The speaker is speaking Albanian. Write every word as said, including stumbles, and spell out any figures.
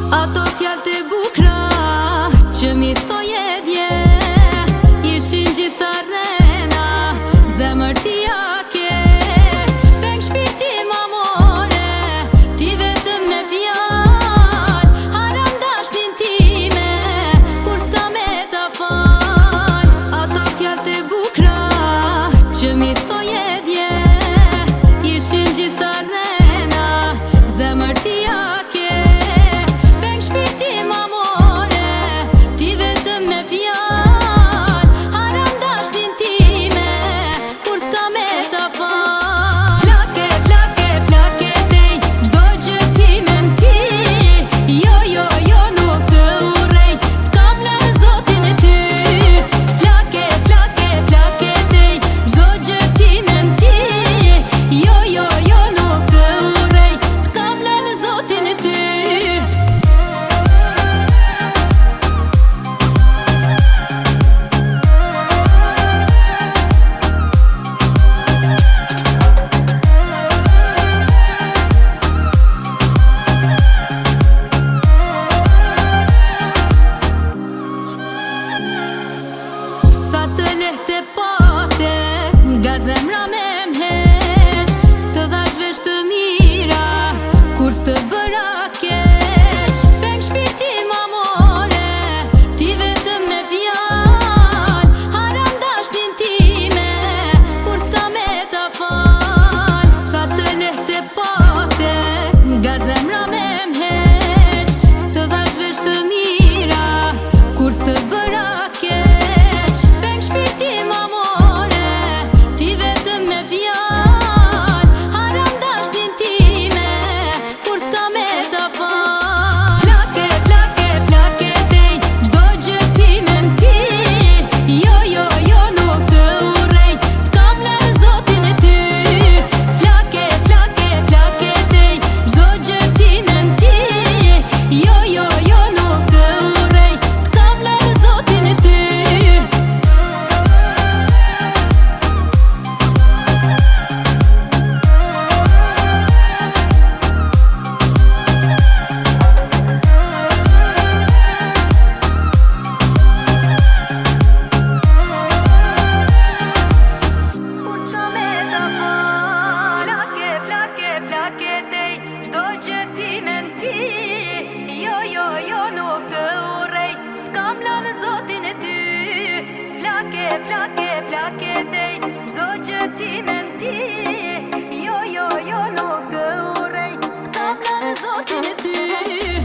Ato fjallë të bukra që mi thoje dje ishin gjitha rena, zemër ti ake peng shpirti ma more, ti vetëm me fjall haram dashnin time, kur s'ka me ta fal. Ato fjallë të bukra që mi thoje dje ishin gjitha rena, zemër ti ake peng shpirti ma more, ti vetëm me fjall haram dashnin time, kur s'ka me ta fal. Flake, flake, flake tej, çdo gjë ti me m'ti, jo, jo, jo nuk të urrej, t'kam lënë Zotin e ty. Flake, flake, flake tej, çdo gjë ti me m'ti, jo, jo, jo nuk të urrej, t'kam lënë Zotin e ty. Sa të lehte pate, nga zemra me m'heq, të dhash vesh të mira, kur s'të bëra keq. Peng shpirti ma more, ti vetëm me fjall haram dashnin time, kur s'ka me ta fal. Sa të lehte pate, nga zemra me m'heq, të dhash vesh të mira, kur s'të bëra keq. Peng shpirti ma more, ti vetëm me fjall haram dashnin time, kur s'ka me ta fal. Flake, flake, flake tej, çdo gjë ti me m'ti, jo, jo, jo nuk të urrej, t'kam lënë Zotin e ty. Flake, flake, flake tej, çdo gjë ti me m'ti, jo, jo, jo nuk të urrej, t'kam lënë Zotin e ty. Kur s'ka me ta fal. Flake, flake, flake tej, çdo gjë ti me m'ti, jo, jo, jo nuk të urrej, t'kam lënë Zotin e ty. Flake, flake, flake tej, çdo gjë ti me m'ti, jo, jo, jo nuk të urrej, t'kam lënë Zotin e ty.